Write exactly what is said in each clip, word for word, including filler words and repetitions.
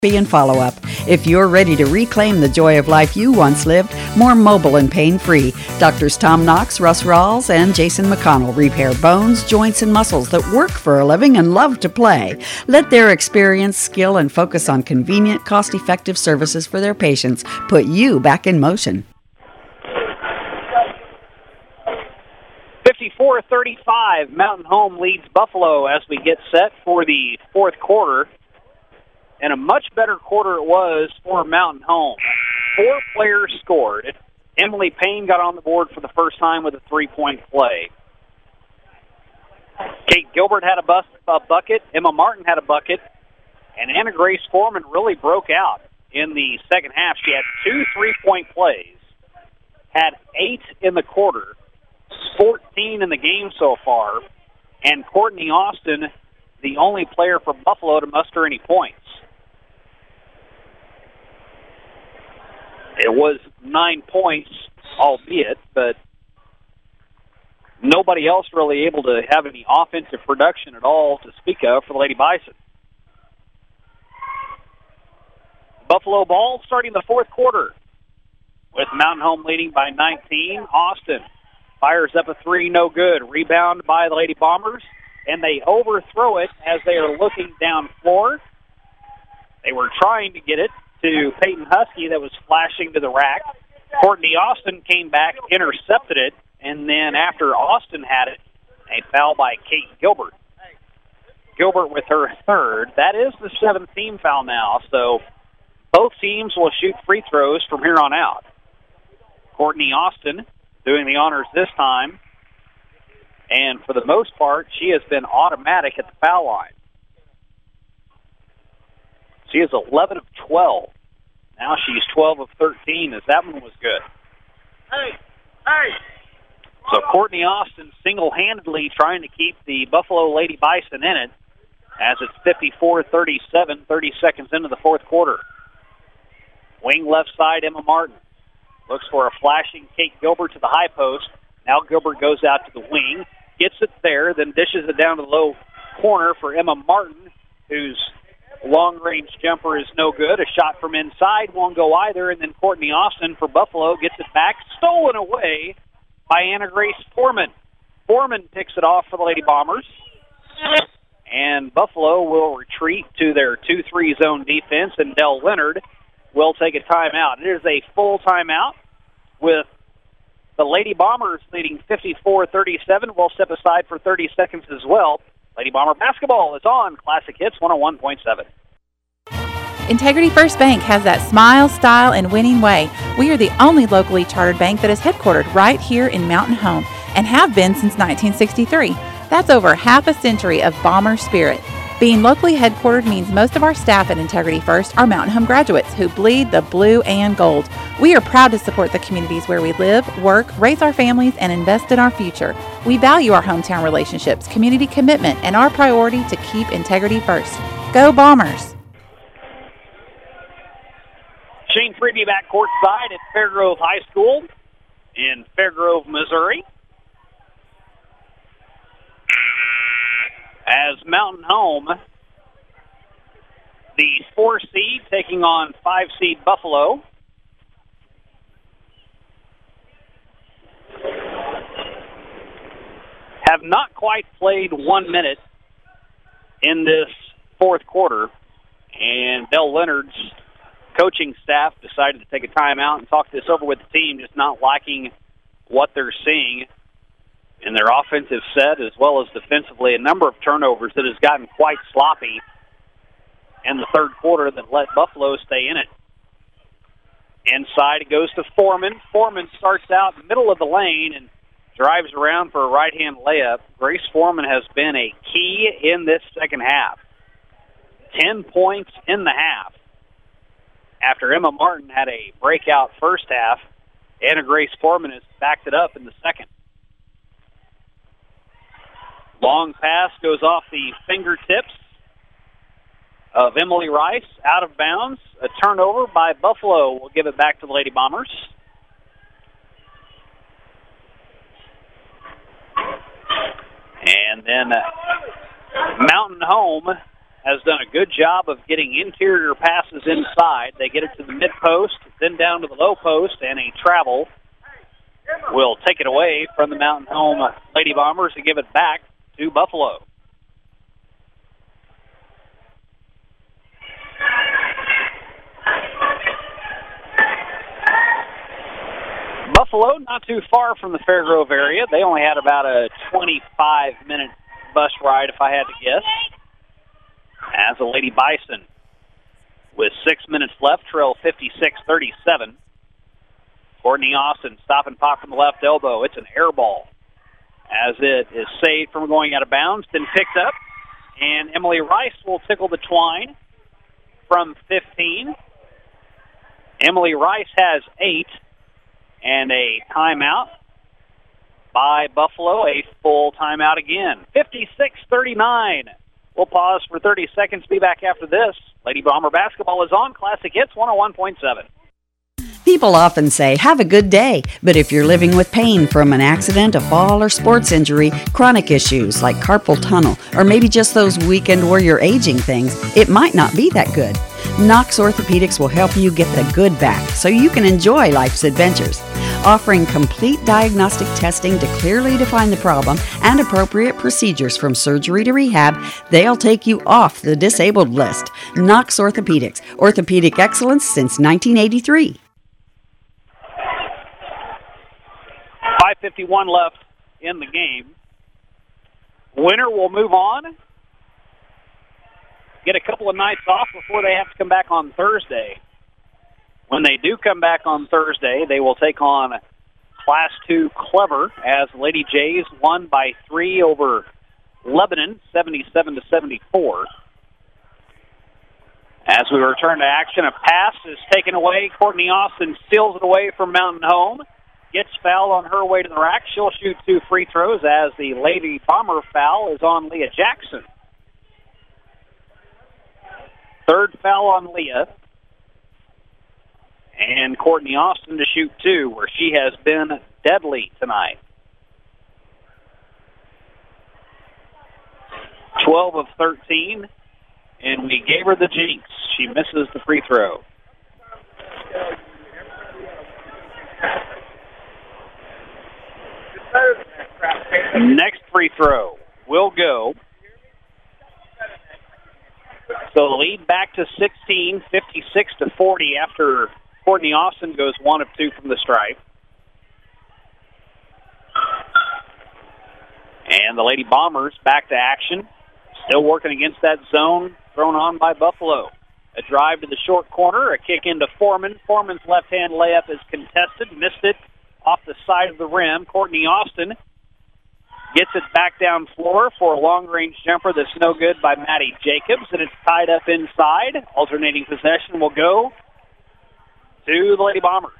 and follow-up. If you're ready to reclaim the joy of life you once lived, more mobile and pain-free, Doctors Tom Knox, Russ Rawls, and Jason McConnell repair bones, joints, and muscles that work for a living and love to play. Let their experience, skill, and focus on convenient, cost-effective services for their patients put you back in motion. fifty-four thirty-five, Mountain Home leads Buffalo as we get set for the fourth quarter. And a much better quarter it was for Mountain Home. Four players scored. Emily Payne got on the board for the first time with a three-point play. Kate Gilbert had a, bus, a bucket. Emma Martin had a bucket. And Anna Grace Foreman really broke out in the second half. She had two three-point plays, had eight in the quarter, fourteen in the game so far, and Courtney Austin, the only player for Buffalo to muster any points. It was nine points, albeit, but nobody else really able to have any offensive production at all to speak of for the Lady Bison. Buffalo ball starting the fourth quarter with Mountain Home leading by nineteen. Austin fires up a three, no good. Rebound by the Lady Bombers, and they overthrow it as they are looking down floor. They were trying to get it to Peyton Husky that was flashing to the rack. Courtney Austin came back, intercepted it, and then after Austin had it, a foul by Kate Gilbert. Gilbert with her third. That is the seventh team foul now, so both teams will shoot free throws from here on out. Courtney Austin doing the honors this time, and for the most part, she has been automatic at the foul line. She is eleven of twelve. Now she's twelve of thirteen, as that one was good. Hey, hey. So Courtney Austin single-handedly trying to keep the Buffalo Lady Bison in it as it's fifty-four thirty-seven, thirty seconds into the fourth quarter. Wing left side, Emma Martin looks for a flashing Kate Gilbert to the high post. Now Gilbert goes out to the wing, gets it there, then dishes it down to the low corner for Emma Martin, who's long-range jumper is no good. A shot from inside won't go either. And then Courtney Austin for Buffalo gets it back. Stolen away by Anna Grace Foreman. Foreman picks it off for the Lady Bombers. And Buffalo will retreat to their two three zone defense, and Dell Leonard will take a timeout. It is a full timeout with the Lady Bombers leading fifty-four thirty-seven. We'll step aside for thirty seconds as well. Lady Bomber basketball is on Classic Hits one oh one point seven. Integrity First Bank has that smile, style, and winning way. We are the only locally chartered bank that is headquartered right here in Mountain Home and have been since nineteen sixty-three. That's over half a century of Bomber spirit. Being locally headquartered means most of our staff at Integrity First are Mountain Home graduates who bleed the blue and gold. We are proud to support the communities where we live, work, raise our families, and invest in our future. We value our hometown relationships, community commitment, and our priority to keep integrity first. Go Bombers! Shane Freeby back courtside at Fairgrove High School in Fairgrove, Missouri. As Mountain Home, the four seed taking on five seed Buffalo. Have not quite played one minute in this fourth quarter, and Dell Leonard's coaching staff decided to take a timeout and talk this over with the team, just not liking what they're seeing in their offensive set as well as defensively. A number of turnovers that has gotten quite sloppy in the third quarter that let Buffalo stay in it. Inside it goes to Foreman. Foreman starts out middle of the lane and drives around for a right-hand layup. Grace Foreman has been a key in this second half. Ten points in the half. After Emma Martin had a breakout first half, Anna Grace Foreman has backed it up in the second. Long pass goes off the fingertips of Emily Rice, out of bounds. A turnover by Buffalo will give it back to the Lady Bombers. And then uh, Mountain Home has done a good job of getting interior passes inside. They get it to the mid-post, then down to the low post, and a travel will take it away from the Mountain Home Lady Bombers to give it back to Buffalo. Buffalo, not too far from the Fairgrove area. They only had about a twenty-five minute bus ride, if I had to guess. As the Lady Bison, with six minutes left, trail fifty-six thirty-seven. Courtney Austin, stop and pop from the left elbow. It's an air ball as it is saved from going out of bounds, then picked up. And Emily Rice will tickle the twine from fifteen. Emily Rice has eight. And a timeout by Buffalo, a full timeout again. fifty-six thirty-nine. We'll pause for thirty seconds. Be back after this. Lady Bomber basketball is on Classic Hits one oh one point seven. People often say, have a good day. But if you're living with pain from an accident, a fall, or sports injury, chronic issues like carpal tunnel, or maybe just those weekend warrior aging things, it might not be that good. Knox Orthopedics will help you get the good back so you can enjoy life's adventures. Offering complete diagnostic testing to clearly define the problem and appropriate procedures from surgery to rehab, they'll take you off the disabled list. Knox Orthopedics, orthopedic excellence since nineteen eighty-three. five fifty-one left in the game. Winner will move on. Get a couple of nights off before they have to come back on Thursday. When they do come back on Thursday, they will take on Class two Clever as Lady Jays won by three over Lebanon, seventy-seven to seventy-four. As we return to action, a pass is taken away. Courtney Austin steals it away from Mountain Home. Gets fouled on her way to the rack. She'll shoot two free throws as the Lady Bomber foul is on Leah Jackson. Third foul on Leah. And Courtney Austin to shoot two, where she has been deadly tonight. twelve of thirteen, and we gave her the jinx. She misses the free throw. Next free throw will go. So the lead back to sixteen, fifty-six to forty after Courtney Austin goes one of two from the stripe. And the Lady Bombers back to action. Still working against that zone thrown on by Buffalo. A drive to the short corner, a kick into Foreman. Foreman's left-hand layup is contested, missed it off the side of the rim. Courtney Austin gets it back down floor for a long-range jumper that's no good by Maddie Jacobs, and it's tied up inside. Alternating possession will go to the Lady Bombers.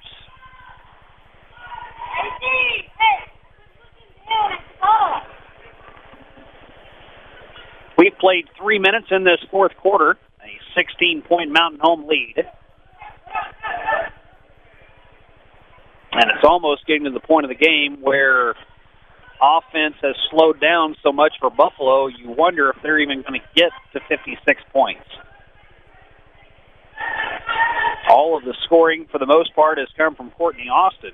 We've played three minutes in this fourth quarter, a sixteen-point Mountain Home lead. And it's almost getting to the point of the game where offense has slowed down so much for Buffalo, you wonder if they're even going to get to fifty-six points. All of the scoring, for the most part, has come from Courtney Austin.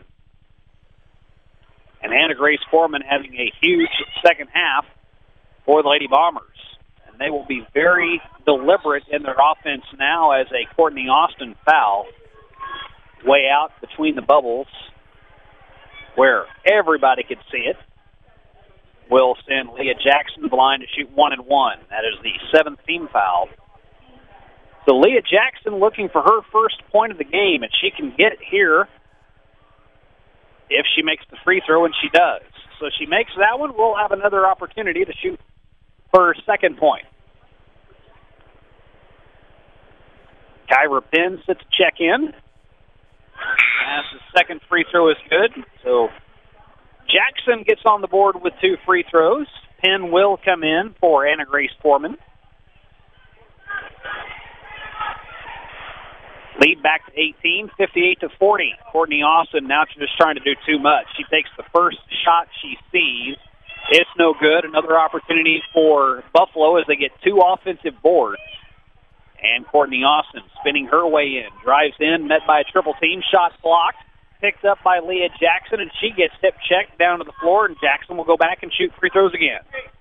And Hannah Grace Foreman having a huge second half for the Lady Bombers. And they will be very deliberate in their offense now as a Courtney Austin foul way out between the bubbles where everybody could see it. Will send Leah Jackson to the line to shoot one and one. That is the seventh team foul. So Leah Jackson looking for her first point of the game, and she can get it here if she makes the free throw, and she does. So she makes that one, we'll have another opportunity to shoot for her second point. Kyra Penn sits to check in. As the second free throw is good, so Jackson gets on the board with two free throws. Penn will come in for Anna Grace Foreman. Lead back to eighteen, fifty-eight to forty. Courtney Austin now just trying to do too much. She takes the first shot she sees, It's no good. Another opportunity for Buffalo as they get two offensive boards. And Courtney Austin spinning her way in. Drives in, met by a triple team. Shot blocked. Picked up by Leah Jackson, and she gets hip checked down to the floor, and Jackson will go back and shoot free throws again.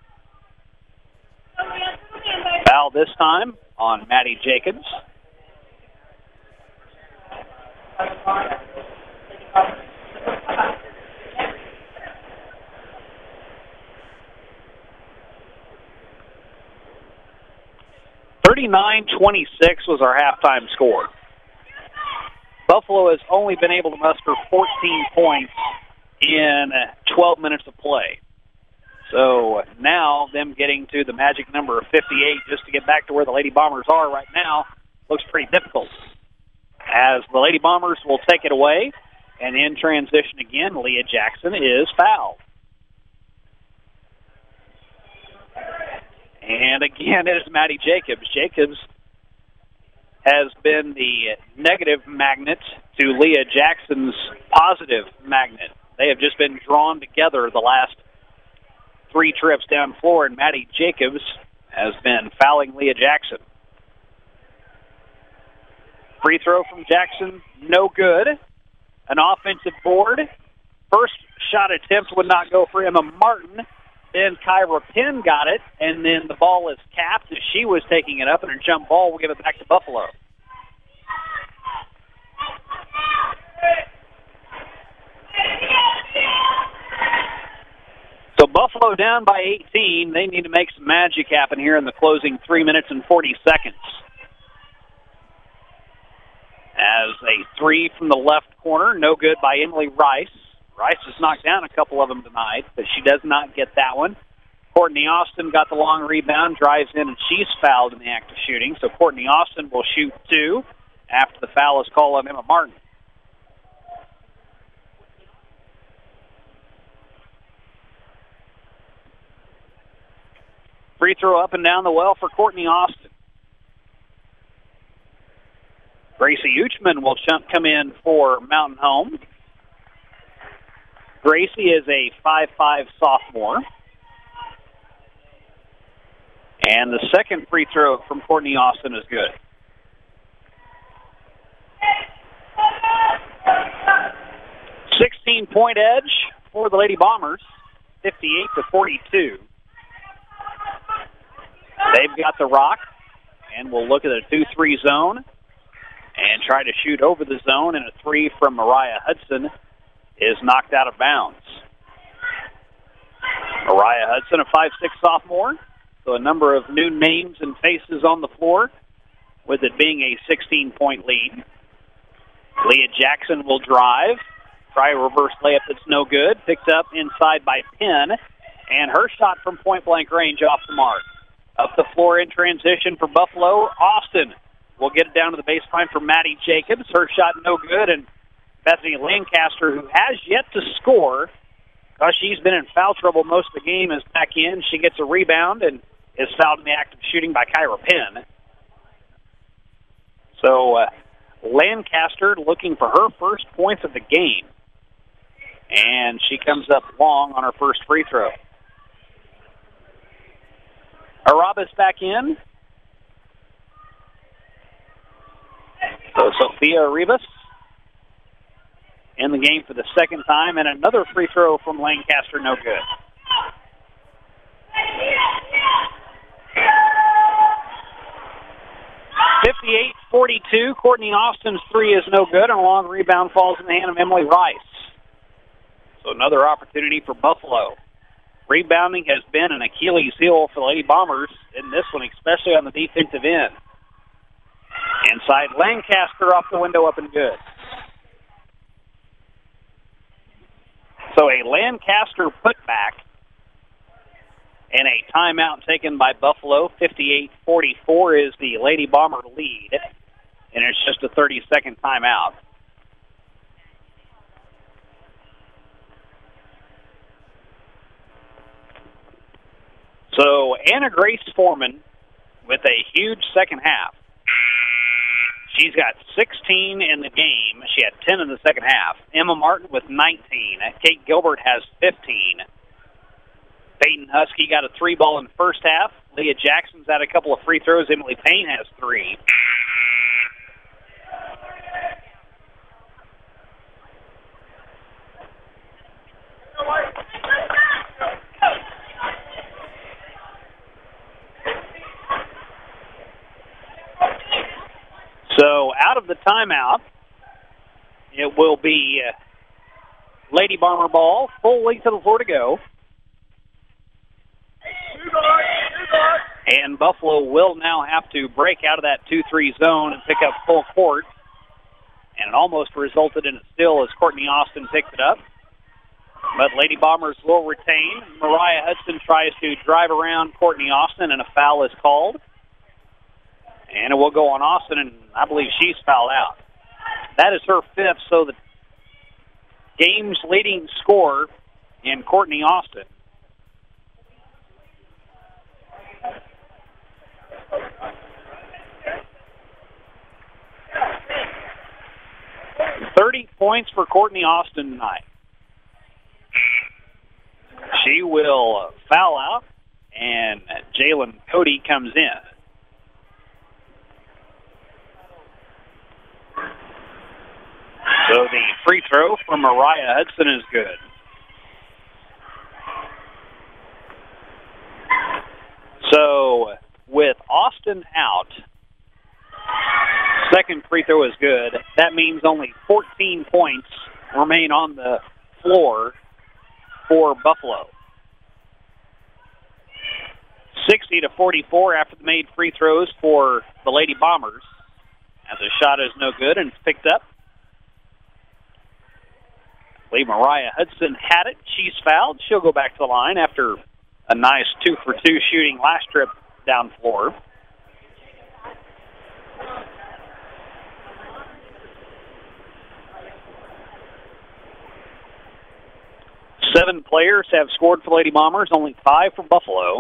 Foul this time on Maddie Jacobs. thirty-nine twenty-six was our halftime score. Buffalo has only been able to muster fourteen points in twelve minutes of play. So now them getting to the magic number of fifty-eight just to get back to where the Lady Bombers are right now looks pretty difficult. As the Lady Bombers will take it away, and in transition again, Leah Jackson is fouled. And again, it is Maddie Jacobs. Jacobs has been the negative magnet to Leah Jackson's positive magnet. They have just been drawn together the last three trips down floor, and Maddie Jacobs has been fouling Leah Jackson. Free throw from Jackson, no good. An offensive board. First shot attempt would not go for Emma Martin. Then Kyra Penn got it, and then the ball is capped as she was taking it up, and her jump ball will give it back to Buffalo. So Buffalo down by eighteen. They need to make some magic happen here in the closing three minutes and forty seconds. As a three from the left corner, no good by Emily Rice. Rice has knocked down a couple of them tonight, but she does not get that one. Courtney Austin got the long rebound, drives in, and she's fouled in the act of shooting. So Courtney Austin will shoot two after the foul is called on Emma Martin. Free throw up and down the well for Courtney Austin. Gracie Uchman will come in for Mountain Home. Gracie is a five five sophomore. And the second free throw from Courtney Austin is good. sixteen-point edge for the Lady Bombers, fifty-eight to forty-two. They've got the rock, and we'll look at a two three zone and try to shoot over the zone, and a three from Mariah Hudson is knocked out of bounds. Mariah Hudson, a five six sophomore, so a number of new names and faces on the floor, with it being a sixteen-point lead. Leah Jackson will drive, try a reverse layup that's no good, picked up inside by Penn, and her shot from point-blank range off the mark. Up the floor in transition for Buffalo, Austin will get it down to the baseline for Maddie Jacobs. Her shot no good, and Bethany Lancaster, who has yet to score, because she's been in foul trouble most of the game, is back in. She gets a rebound and is fouled in the act of shooting by Kyra Penn. So uh, Lancaster looking for her first points of the game, and she comes up long on her first free throw. Arabas back in. So Sophia Arribas in the game for the second time, and another free throw from Lancaster, no good. fifty-eight forty-two, Courtney Austin's three is no good, and a long rebound falls in the hand of Emily Rice. So another opportunity for Buffalo. Rebounding has been an Achilles heel for the Lady Bombers in this one, especially on the defensive end. Inside, Lancaster off the window, up and good. So a Lancaster putback and a timeout taken by Buffalo. fifty-eight forty-four is the Lady Bomber lead, and it's just a thirty-second timeout. So Anna Grace Foreman with a huge second half. She's got sixteen in the game. She had ten in the second half. Emma Martin with nineteen. Kate Gilbert has fifteen. Peyton Husky got a three ball in the first half. Leah Jackson's had a couple of free throws. Emily Payne has three. So out of the timeout, it will be uh, Lady Bomber ball, full length of the floor to go. And Buffalo will now have to break out of that two three zone and pick up full court. And it almost resulted in a steal as Courtney Austin picked it up. But Lady Bombers will retain. Mariah Hudson tries to drive around Courtney Austin, and a foul is called. And it will go on Austin, and I believe she's fouled out. That is her fifth, so the game's leading scorer in Courtney Austin. thirty points for Courtney Austin tonight. She will foul out, and Jalen Cody comes in. So the free throw from Mariah Hudson is good. So with Austin out, second free throw is good. That means only fourteen points remain on the floor for Buffalo. sixty to forty-four after the made free throws for the Lady Bombers. As the shot is no good and it's picked up. I believe Mariah Hudson had it. She's fouled. She'll go back to the line after a nice two for two shooting last trip down floor. Seven players have scored for Lady Bombers, only five for Buffalo.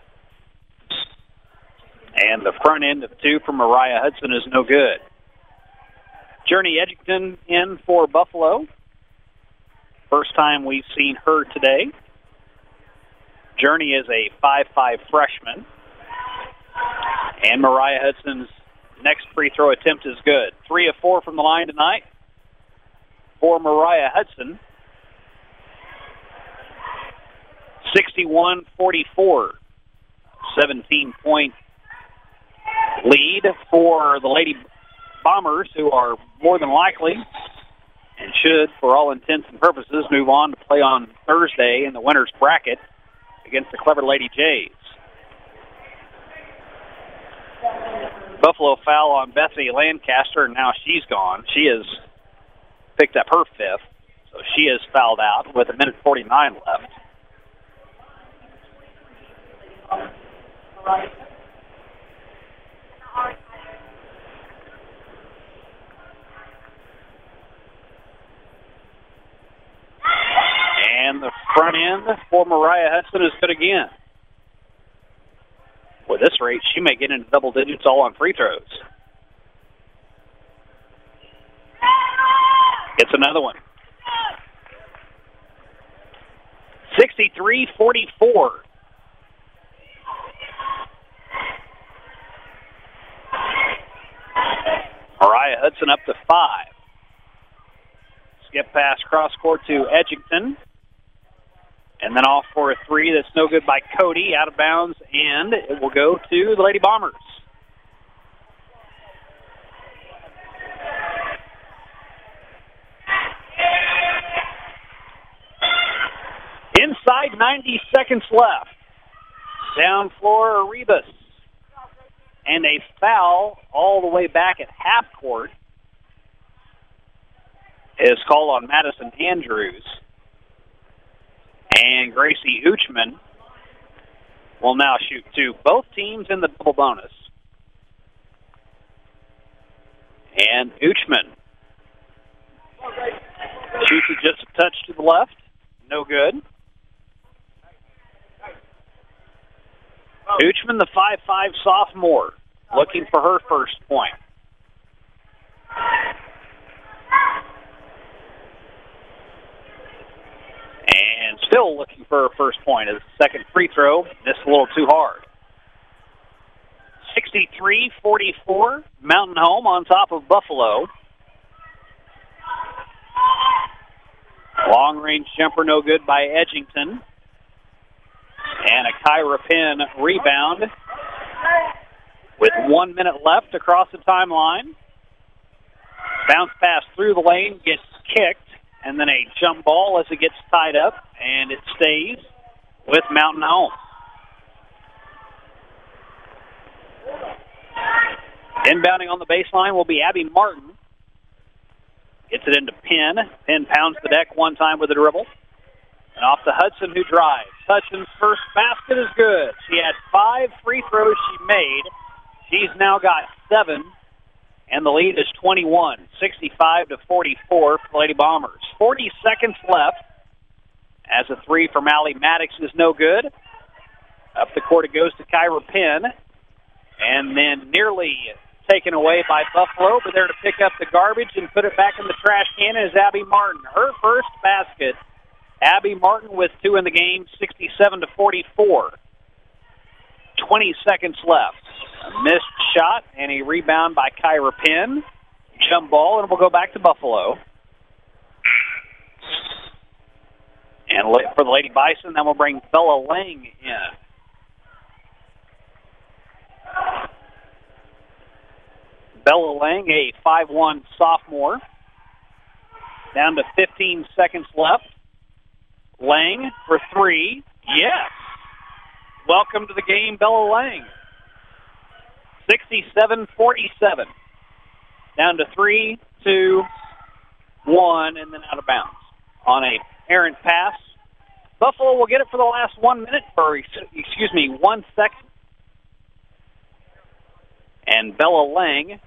And the front end of two from Mariah Hudson is no good. Journey Edgington in for Buffalo. First time we've seen her today. Journey is a five five freshman. And Mariah Hudson's next free throw attempt is good. Three of four from the line tonight for Mariah Hudson. sixty-one forty-four. seventeen-point lead for the Lady Bombers, who are more than likely and should, for all intents and purposes, move on to play on Thursday in the winner's bracket against the Clever Lady Jays. Buffalo foul on Bethany Lancaster, and now she's gone. She has picked up her fifth, so she is fouled out with a minute forty-nine left. And the front end for Mariah Hudson is good again. With this rate, she may get into double digits all on free throws. It's another one. sixty-three forty-four. Mariah Hudson up to five. Skip pass cross court to Edgington. And then off for a three that's no good by Cody, out of bounds, and it will go to the Lady Bombers. Inside ninety seconds left. Down floor, Rebus. And a foul all the way back at half court is called on Madison Andrews. And Gracie Uchman will now shoot two. Both teams in the double bonus. And Uchman shoots it just a touch to the left. No good. Uchman, the five five sophomore, looking for her first point. And still still looking for a first point as the second free throw missed a little too hard. sixty-three forty-four, Mountain Home on top of Buffalo. Long-range jumper no good by Edgington. And a Kyra Penn rebound with one minute left across the timeline. Bounce pass through the lane, gets kicked, and then a jump ball as it gets tied up, and it stays with Mountain Home. Inbounding on the baseline will be Abby Martin. Gets it into Penn. Penn pounds the deck one time with a dribble. And off to Hudson, who drives. Hudson's first basket is good. She had five free throws she made. She's now got seven, and the lead is twenty-one, sixty-five to forty-four for the Lady Bombers. forty seconds left as a three from Allie Maddox is no good. Up the court it goes to Kyra Penn, and then nearly taken away by Buffalo, but there to pick up the garbage and put it back in the trash can is Abby Martin. Her first basket. Abby Martin with two in the game, sixty-seven to forty-four. twenty seconds left. A missed shot and a rebound by Kyra Penn. Jump ball, and we'll go back to Buffalo. And for the Lady Bison, then we'll bring Bella Lang in. Bella Lang, a five one sophomore. Down to fifteen seconds left. Lang for three. Yes. Welcome to the game, Bella Lang. sixty-seven forty-seven. Down to three, two, one, and then out of bounds. On a errant pass. Buffalo will get it for the last one minute, or excuse me, one second. And Bella Lang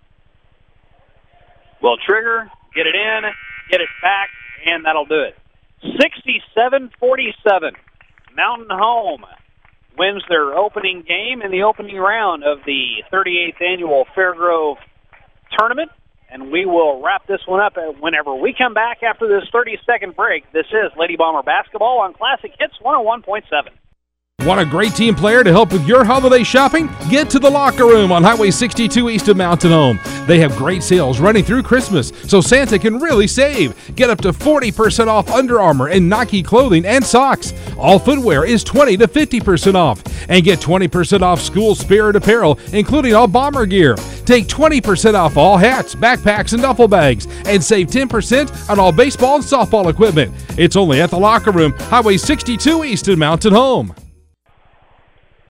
will trigger, get it in, get it back, and that'll do it. sixty-seven forty-seven. Mountain Home wins their opening game in the opening round of the thirty-eighth Annual Fairgrove Tournament. And we will wrap this one up whenever we come back after this thirty-second break. This is Lady Bomber Basketball on Classic Hits one oh one point seven. Want a great team player to help with your holiday shopping? Get to the Locker Room on Highway sixty-two east of Mountain Home. They have great sales running through Christmas, so Santa can really save. Get up to forty percent off Under Armour and Nike clothing and socks. All footwear is twenty to fifty percent off. And get twenty percent off school spirit apparel, including all Bomber gear. Take twenty percent off all hats, backpacks, and duffel bags. And save ten percent on all baseball and softball equipment. It's only at the Locker Room, Highway sixty-two east of Mountain Home.